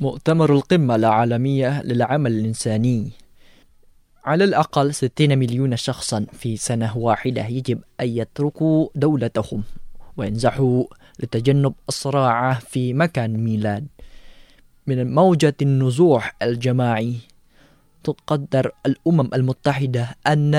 مؤتمر القمة العالمية للعمل الإنساني. على الأقل 60 مليون شخصا في سنة واحدة يجب أن يتركوا دولتهم وينزحوا لتجنب الصراع في مكان الميلاد. من موجة النزوح الجماعي تقدر الأمم المتحدة أن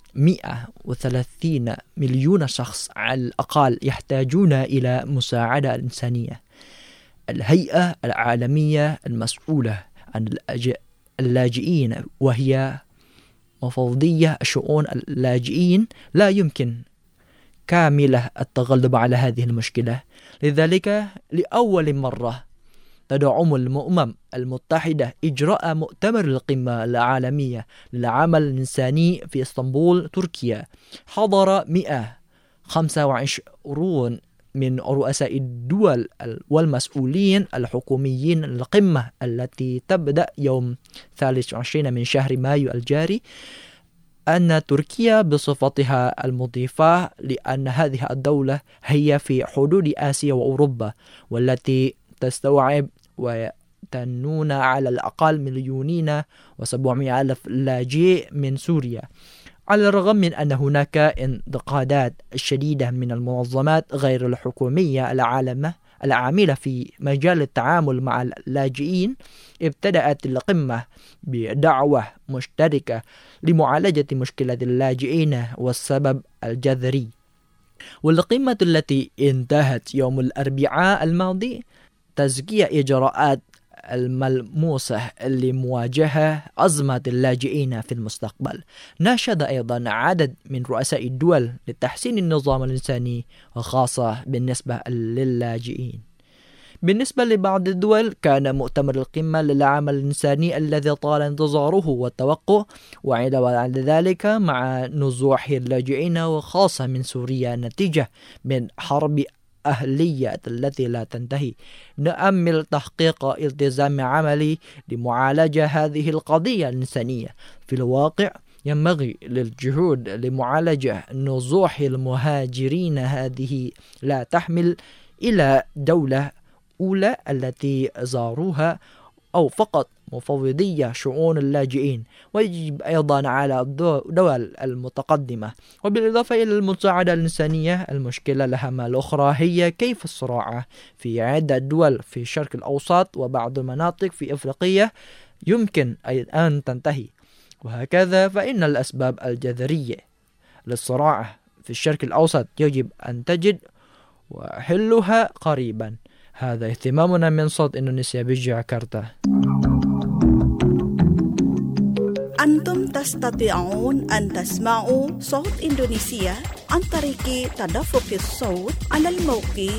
130 مليون شخص على الأقل يحتاجون إلى مساعدة إنسانية. الهيئة العالمية المسؤولة عن اللاجئين وهي مفوضية شؤون اللاجئين لا يمكن كاملة التغلب على هذه المشكلة. لذلك لأول مرة تدعم الأمم المتحدة إجراء مؤتمر القمة العالمية للعمل الإنساني في اسطنبول تركيا. حضر 125 من رؤساء الدول والمسؤولين الحكوميين القمة التي تبدأ يوم 23 من شهر مايو الجاري. أن تركيا بصفتها المضيفة، لأن هذه الدولة هي في حدود آسيا وأوروبا والتي تستوعب وتنون على الأقل 2,700,000 لاجئ من سوريا. على الرغم من أن هناك انتقادات شديدة من المنظمات غير الحكومية العاملة في مجال التعامل مع اللاجئين، ابتدأت القمة بدعوة مشتركة لمعالجة مشكلة اللاجئين والسبب الجذري. والقمة التي انتهت يوم الأربعاء الماضي تزكية إجراءات الملموسة لمواجهة أزمة اللاجئين في المستقبل. ناشد أيضا عدد من رؤساء الدول لتحسين النظام الإنساني وخاصة بالنسبة للاجئين. بالنسبة لبعض الدول كان مؤتمر القمة للعمل الإنساني الذي طال انتظاره والتوقع، وعند بعد ذلك مع نزوح اللاجئين وخاصة من سوريا نتيجة من حرب أهلية التي لا تنتهي، نأمل تحقيق التزام عملي لمعالجة هذه القضية الإنسانية. في الواقع ينبغي للجهود لمعالجة نزوح المهاجرين هذه لا تحمل إلى دولة أولى التي زاروها أو فقط مفوضية شؤون اللاجئين، ويجب أيضا على الدول المتقدمة. وبالإضافة إلى المساعدة الإنسانية، المشكلة الأهم الأخرى هي كيف الصراع في عدة دول في الشرق الأوسط وبعض المناطق في أفريقيا يمكن أن تنتهي. وهكذا فإن الأسباب الجذرية للصراع في الشرق الأوسط يجب أن تجد وحلها قريبا. هذا اهتمامنا من صوت إندونيسيا بجاكرتا. أنتم تستطيعون أن تسمعوا صوت إندونيسيا عن طريق تدفق الصوت على الموقع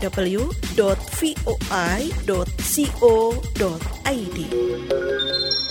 www.voi.co.id.